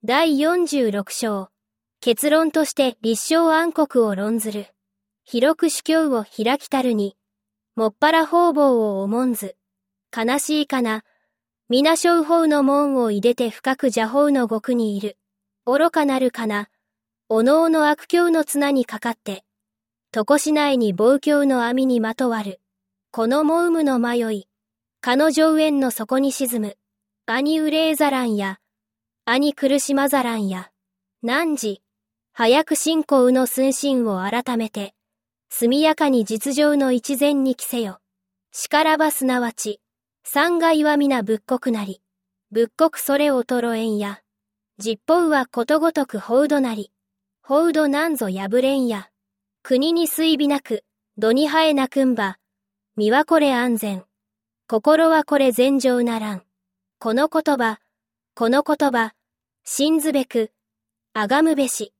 第46章。結論として立正安国を論ずる。広く主教を開きたるに、もっぱら方々を重んず。悲しいかな。皆小法の門をいでて深く邪法の極にいる。愚かなるかな。おのおの悪教の綱にかかって、床しないに暴教の網にまとわる。このモウムの迷い、かの上縁の底に沈む。兄憂えざらんや、兄苦しまざらんや。汝、早く信仰の寸心を改めて、速やかに実情の一前に着せよ。しからばすなわち、三害は皆仏国なり。仏国それ衰えんや。実法はことごとく法度なり。法度なんぞ破れんや。国に水美なく、土に生えなくんば。身はこれ安全。心はこれ禅情ならん。この言葉、信ずべく、あがむべし。